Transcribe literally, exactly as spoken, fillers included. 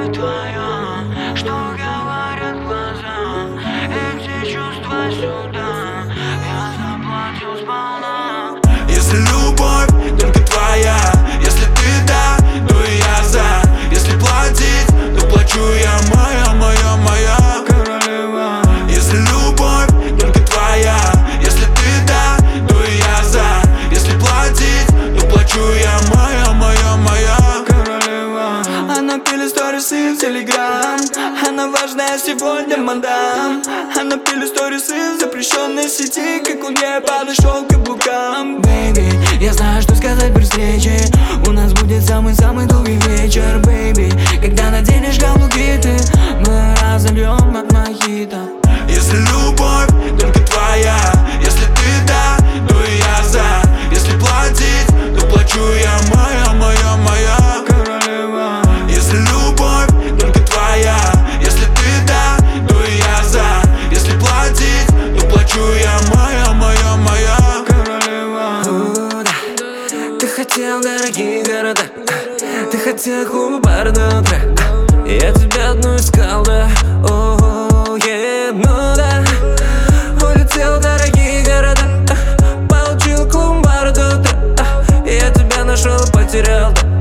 любовь твоя, что говорят глаза, эти чувства сюда, я заплатил сполна. Если любовь только твоя, если ты да, то и я за. Если платить, то плачу я, моя, моя, моя королева. Если любовь только твоя, если ты да, то и я за. Если платить, то плачу я, моя, моя, моя королева. Она пили сторисы в телеграм, она важная сегодня мадам. Она пили сторисы в запрещенной сети, как он ей подошел к каблукам. Бэйби, я знаю, что сказать при встрече, у нас будет самый-самый долгий вечер. Бэйби, когда наденешь каблуки ты, мы разольем от мохито. Если любовь только твоя, если ты да, то и я за. Если платить, то плачу я, моя, моя, моя королева. Если любовь только твоя, если ты да, то и я за. Если платить, то плачу я, моя, моя, моя королева. О, да. Ты хотел дорогие города, ты хотел клубы, бар до утра. Я тебя одну искал, да. О, е, ну да. Улетел в дорогие города, получил клуб, бар до утра. Я тебя нашел, потерял, да.